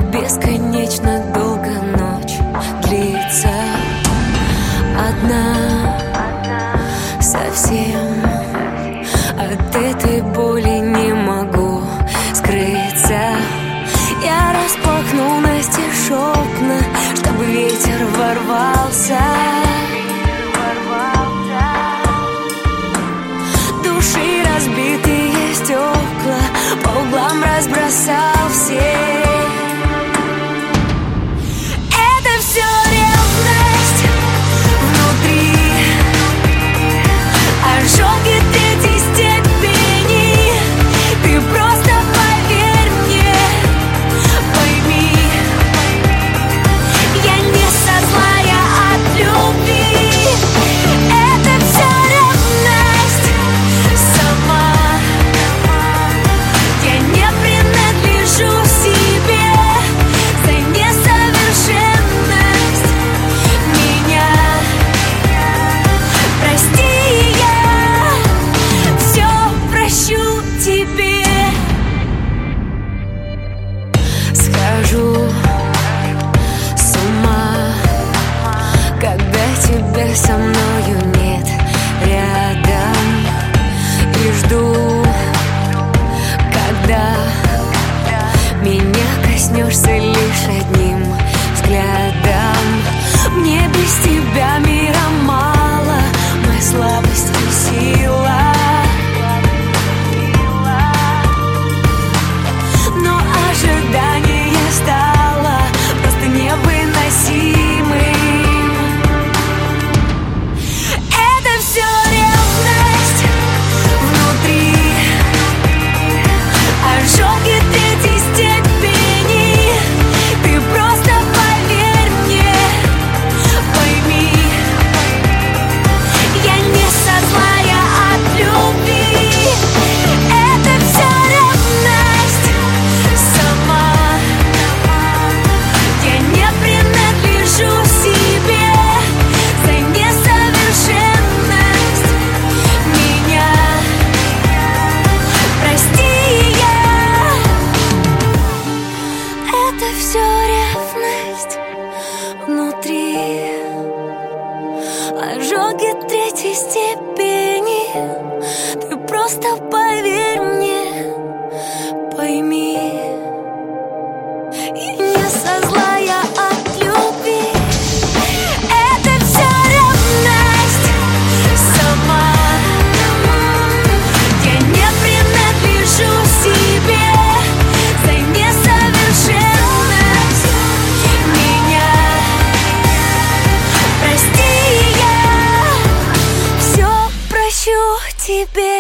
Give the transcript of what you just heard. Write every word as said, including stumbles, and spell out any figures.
бесконечно долго ночь длится. Одна совсем от этой боли не могу скрыться. Я распахнул настежь окна, чтобы ветер ворвался. Души разбитые стекла по углам разбросал все. Это все ревность внутри, ожоги третьей степени. Ты просто поверь мне, пойми, я не со зла, я от любви. Это все ревность сама. Я не принадлежу себе за несовершенность меня. Прости, я все прощу тебе. Схожу с ума, когда тебя со мною нет рядом, и жду, когда меня коснешься лишь одним взглядом. Мне без тебя мира мало, моя слабость и сила. Но ожидание стало просто невыносимым. Это все ревность внутри, ожоги третьей степени. Ты просто поверь мне, пойми, я не со зла, я от любви. Это все ревность сама. Я не принадлежу себе за несовершенность меня. Прости, я. Это все ревность внутри, ожоги третьей степени. Ты просто поверь мне, пойми, я не со зла, я от любви. Это все ревность сама. Я не принадлежу себе за несовершенность меня. Прости, я все прощу тебе.